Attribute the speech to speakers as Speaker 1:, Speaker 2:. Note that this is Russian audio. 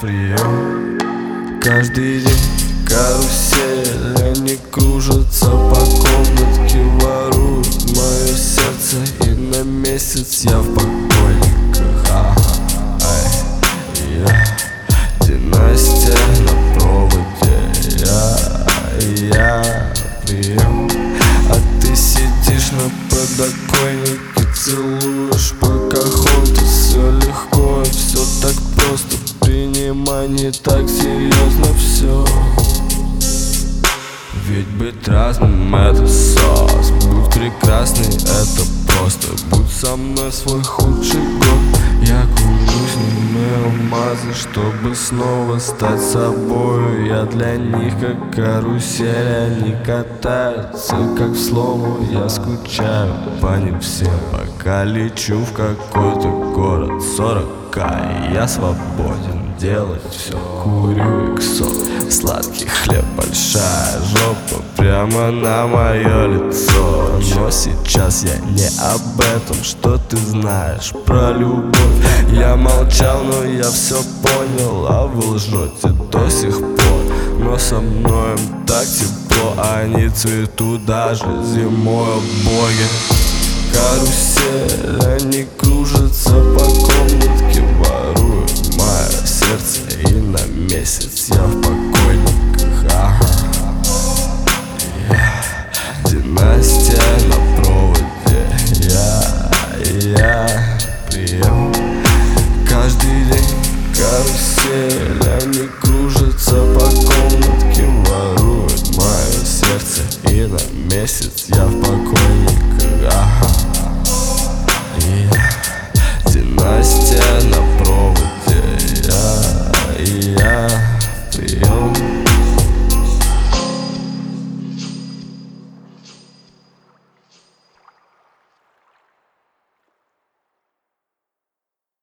Speaker 1: прием. Каждый день карусель, они кружатся по комнатке, воруют мое сердце, и на месяц я в покойниках. Династия на проводе, я прием. А ты сидишь на подоконнике, целуешь Покахонтас. Все легко и все так просто, принимай не так серьезно все. Ведь быть разным это сос, будь прекрасный это просто. Будь со мной свой худший год, я кружусь немые алмазы, чтобы снова стать собою. Я для них как карусель, они катаются как в слому. Я скучаю по ним всем, пока лечу в какой-то город 40К, и я свободен делать все. Курю иксо, сладкий хлеб, большая жопа прямо на мое лицо. Но сейчас я не об этом, что ты знаешь про любовь. Я молчал, но я все понял, а вы лжете до сих пор. Но со мной им так тепло, они цветут даже зимой, о боги. Карусель, они кружатся по комнатке, воруют мое сердце, и на месяц я в покое.